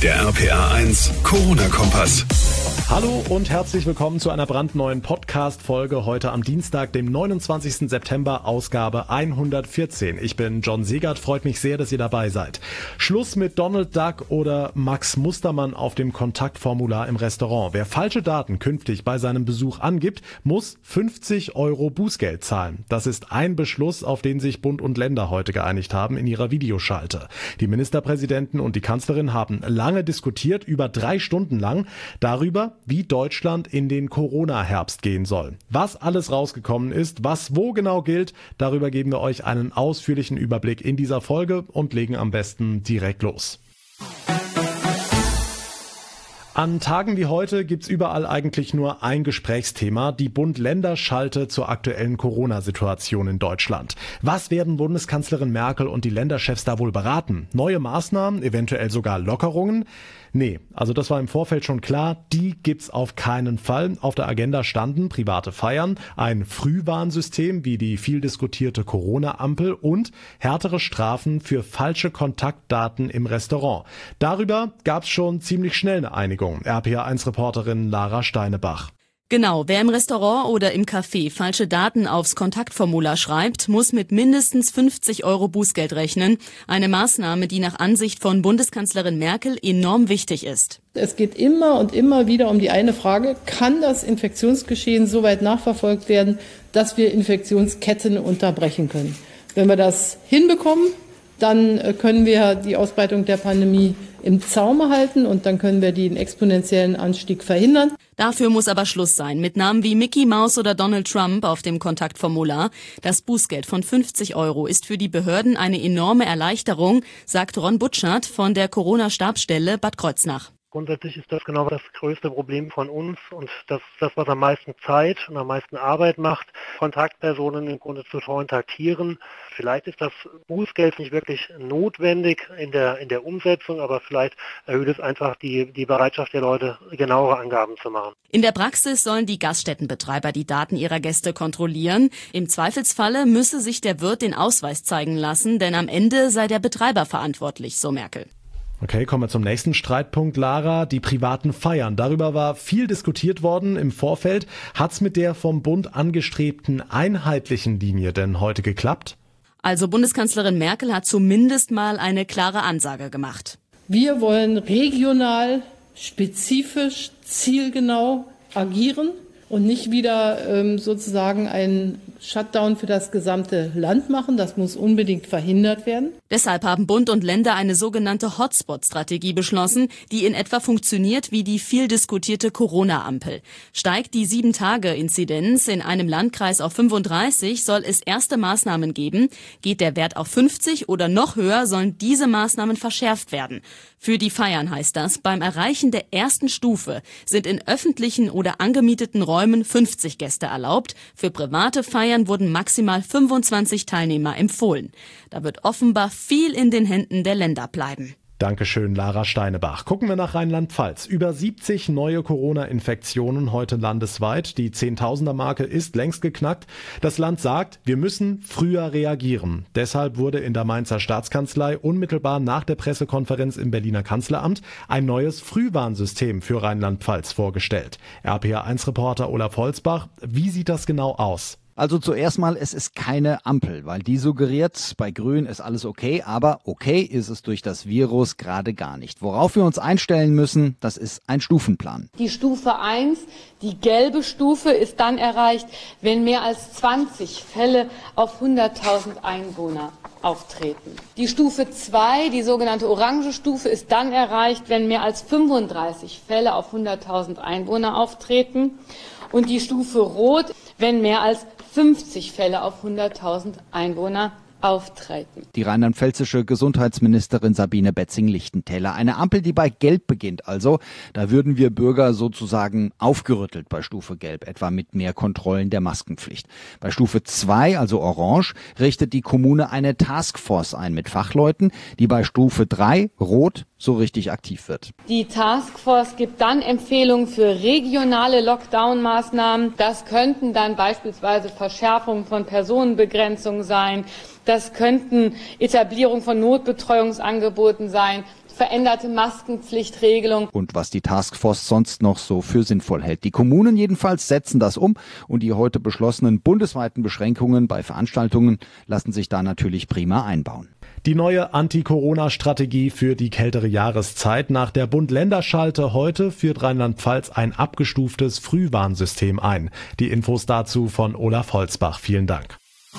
Der RPA1 Corona-Kompass. Hallo und herzlich willkommen zu einer brandneuen Podcast-Folge heute am Dienstag, dem 29. September, Ausgabe 114. Ich bin John Segert, freut mich sehr, dass ihr dabei seid. Schluss mit Donald Duck oder Max Mustermann auf dem Kontaktformular im Restaurant. Wer falsche Daten künftig bei seinem Besuch angibt, muss 50 € Bußgeld zahlen. Das ist ein Beschluss, auf den sich Bund und Länder heute geeinigt haben in ihrer Videoschalte. Die Ministerpräsidenten und die Kanzlerin haben lange diskutiert, über 3 Stunden lang, darüber, wie Deutschland in den Corona-Herbst gehen soll. Was alles rausgekommen ist, was wo genau gilt, darüber geben wir euch einen ausführlichen Überblick in dieser Folge und legen am besten direkt los. An Tagen wie heute gibt's überall eigentlich nur ein Gesprächsthema, die Bund-Länder-Schalte zur aktuellen Corona-Situation in Deutschland. Was werden Bundeskanzlerin Merkel und die Länderchefs da wohl beraten? Neue Maßnahmen, eventuell sogar Lockerungen? Nee, also das war im Vorfeld schon klar, die gibt's auf keinen Fall. Auf der Agenda standen private Feiern, ein Frühwarnsystem wie die viel diskutierte Corona-Ampel und härtere Strafen für falsche Kontaktdaten im Restaurant. Darüber gab's schon ziemlich schnell eine Einigung. RPA1-Reporterin Lara Steinebach. Genau, wer im Restaurant oder im Café falsche Daten aufs Kontaktformular schreibt, muss mit mindestens 50 € Bußgeld rechnen. Eine Maßnahme, die nach Ansicht von Bundeskanzlerin Merkel enorm wichtig ist. Es geht immer und immer wieder um die eine Frage, kann das Infektionsgeschehen so weit nachverfolgt werden, dass wir Infektionsketten unterbrechen können? Wenn wir das hinbekommen, dann können wir die Ausbreitung der Pandemie im Zaume halten und dann können wir den exponentiellen Anstieg verhindern. Dafür muss aber Schluss sein mit Namen wie Mickey Mouse oder Donald Trump auf dem Kontaktformular. Das Bußgeld von 50 € ist für die Behörden eine enorme Erleichterung, sagt Ron Butschert von der Corona-Stabsstelle Bad Kreuznach. Grundsätzlich ist das genau das größte Problem von uns und das ist das, was am meisten Zeit und am meisten Arbeit macht, Kontaktpersonen im Grunde zu kontaktieren. Vielleicht ist das Bußgeld nicht wirklich notwendig in der Umsetzung, aber vielleicht erhöht es einfach die Bereitschaft der Leute, genauere Angaben zu machen. In der Praxis sollen die Gaststättenbetreiber die Daten ihrer Gäste kontrollieren. Im Zweifelsfalle müsse sich der Wirt den Ausweis zeigen lassen, denn am Ende sei der Betreiber verantwortlich, so Merkel. Okay, kommen wir zum nächsten Streitpunkt, Lara. Die privaten Feiern. Darüber war viel diskutiert worden im Vorfeld. Hat's mit der vom Bund angestrebten einheitlichen Linie denn heute geklappt? Also Bundeskanzlerin Merkel hat zumindest mal eine klare Ansage gemacht. Wir wollen regional, spezifisch, zielgenau agieren und nicht wieder sozusagen einen Shutdown für das gesamte Land machen. Das muss unbedingt verhindert werden. Deshalb haben Bund und Länder eine sogenannte Hotspot-Strategie beschlossen, die in etwa funktioniert wie die viel diskutierte Corona-Ampel. Steigt die 7-Tage-Inzidenz in einem Landkreis auf 35, soll es erste Maßnahmen geben. Geht der Wert auf 50 oder noch höher, sollen diese Maßnahmen verschärft werden. Für die Feiern heißt das, beim Erreichen der ersten Stufe sind in öffentlichen oder angemieteten Räumen 50 Gäste erlaubt. Für private Feiern wurden maximal 25 Teilnehmer empfohlen. Da wird offenbar viel in den Händen der Länder bleiben. Dankeschön, Lara Steinebach. Gucken wir nach Rheinland-Pfalz. Über 70 neue Corona-Infektionen heute landesweit. Die 10.000er-Marke ist längst geknackt. Das Land sagt, wir müssen früher reagieren. Deshalb wurde in der Mainzer Staatskanzlei unmittelbar nach der Pressekonferenz im Berliner Kanzleramt ein neues Frühwarnsystem für Rheinland-Pfalz vorgestellt. RPA1-Reporter Olaf Holzbach, wie sieht das genau aus? Also zuerst mal, es ist keine Ampel, weil die suggeriert, bei Grün ist alles okay, aber okay ist es durch das Virus gerade gar nicht. Worauf wir uns einstellen müssen, das ist ein Stufenplan. Die Stufe 1, die gelbe Stufe, ist dann erreicht, wenn mehr als 20 Fälle auf 100.000 Einwohner auftreten. Die Stufe 2, die sogenannte orange Stufe, ist dann erreicht, wenn mehr als 35 Fälle auf 100.000 Einwohner auftreten. Und die Stufe Rot, wenn mehr als 50 Fälle auf 100.000 Einwohner auftreten. Die rheinland-pfälzische Gesundheitsministerin Sabine Betzing-Lichtentäler. Eine Ampel, die bei Gelb beginnt. Also, da würden wir Bürger sozusagen aufgerüttelt bei Stufe Gelb, etwa mit mehr Kontrollen der Maskenpflicht. Bei Stufe 2, also Orange, richtet die Kommune eine Taskforce ein mit Fachleuten, die bei Stufe 3, Rot, so richtig aktiv wird. Die Taskforce gibt dann Empfehlungen für regionale Lockdown-Maßnahmen. Das könnten dann beispielsweise Verschärfungen von Personenbegrenzungen sein. Das könnten Etablierung von Notbetreuungsangeboten sein, veränderte Maskenpflichtregelung. Und was die Taskforce sonst noch so für sinnvoll hält. Die Kommunen jedenfalls setzen das um und die heute beschlossenen bundesweiten Beschränkungen bei Veranstaltungen lassen sich da natürlich prima einbauen. Die neue Anti-Corona-Strategie für die kältere Jahreszeit. Nach der Bund-Länder-Schalte heute führt Rheinland-Pfalz ein abgestuftes Frühwarnsystem ein. Die Infos dazu von Olaf Holzbach. Vielen Dank.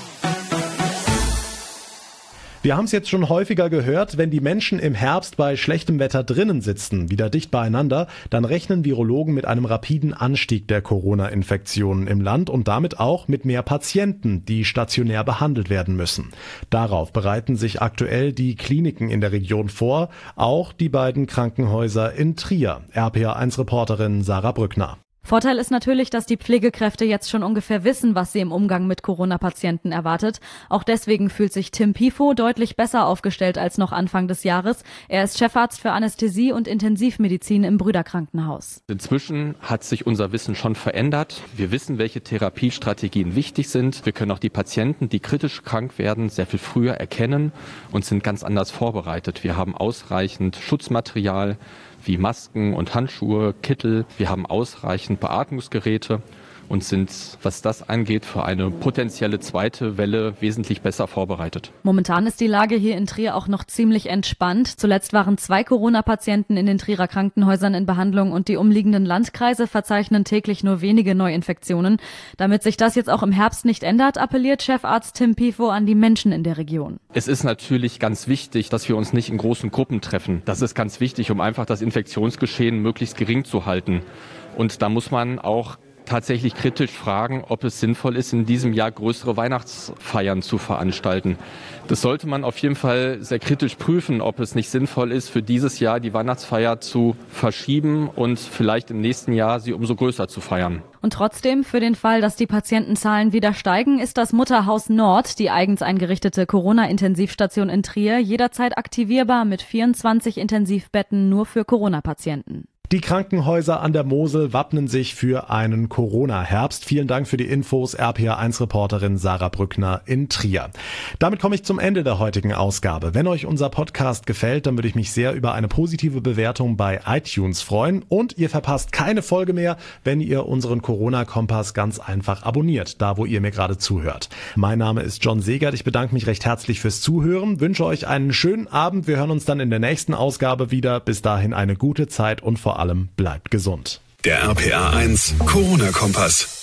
Wir haben es jetzt schon häufiger gehört, wenn die Menschen im Herbst bei schlechtem Wetter drinnen sitzen, wieder dicht beieinander, dann rechnen Virologen mit einem rapiden Anstieg der Corona-Infektionen im Land und damit auch mit mehr Patienten, die stationär behandelt werden müssen. Darauf bereiten sich aktuell die Kliniken in der Region vor, auch die beiden Krankenhäuser in Trier. RPA1-Reporterin Sarah Brückner. Vorteil ist natürlich, dass die Pflegekräfte jetzt schon ungefähr wissen, was sie im Umgang mit Corona-Patienten erwartet. Auch deswegen fühlt sich Tim Pifo deutlich besser aufgestellt als noch Anfang des Jahres. Er ist Chefarzt für Anästhesie und Intensivmedizin im Brüderkrankenhaus. Inzwischen hat sich unser Wissen schon verändert. Wir wissen, welche Therapiestrategien wichtig sind. Wir können auch die Patienten, die kritisch krank werden, sehr viel früher erkennen und sind ganz anders vorbereitet. Wir haben ausreichend Schutzmaterial wie Masken und Handschuhe, Kittel. Wir haben ausreichend Beatmungsgeräte und sind, was das angeht, für eine potenzielle zweite Welle wesentlich besser vorbereitet. Momentan ist die Lage hier in Trier auch noch ziemlich entspannt. Zuletzt waren 2 Corona-Patienten in den Trierer Krankenhäusern in Behandlung und die umliegenden Landkreise verzeichnen täglich nur wenige Neuinfektionen. Damit sich das jetzt auch im Herbst nicht ändert, appelliert Chefarzt Tim Pifo an die Menschen in der Region. Es ist natürlich ganz wichtig, dass wir uns nicht in großen Gruppen treffen. Das ist ganz wichtig, um einfach das Infektionsgeschehen möglichst gering zu halten. Und da muss man auch tatsächlich kritisch fragen, ob es sinnvoll ist, in diesem Jahr größere Weihnachtsfeiern zu veranstalten. Das sollte man auf jeden Fall sehr kritisch prüfen, ob es nicht sinnvoll ist, für dieses Jahr die Weihnachtsfeier zu verschieben und vielleicht im nächsten Jahr sie umso größer zu feiern. Und trotzdem, für den Fall, dass die Patientenzahlen wieder steigen, ist das Mutterhaus Nord, die eigens eingerichtete Corona-Intensivstation in Trier, jederzeit aktivierbar mit 24 Intensivbetten nur für Corona-Patienten. Die Krankenhäuser an der Mosel wappnen sich für einen Corona-Herbst. Vielen Dank für die Infos, RPA1-Reporterin Sarah Brückner in Trier. Damit komme ich zum Ende der heutigen Ausgabe. Wenn euch unser Podcast gefällt, dann würde ich mich sehr über eine positive Bewertung bei iTunes freuen. Und ihr verpasst keine Folge mehr, wenn ihr unseren Corona-Kompass ganz einfach abonniert, da wo ihr mir gerade zuhört. Mein Name ist John Segert. Ich bedanke mich recht herzlich fürs Zuhören, wünsche euch einen schönen Abend. Wir hören uns dann in der nächsten Ausgabe wieder. Bis dahin eine gute Zeit und vor allem bleibt gesund. Der RPA1 Corona-Kompass.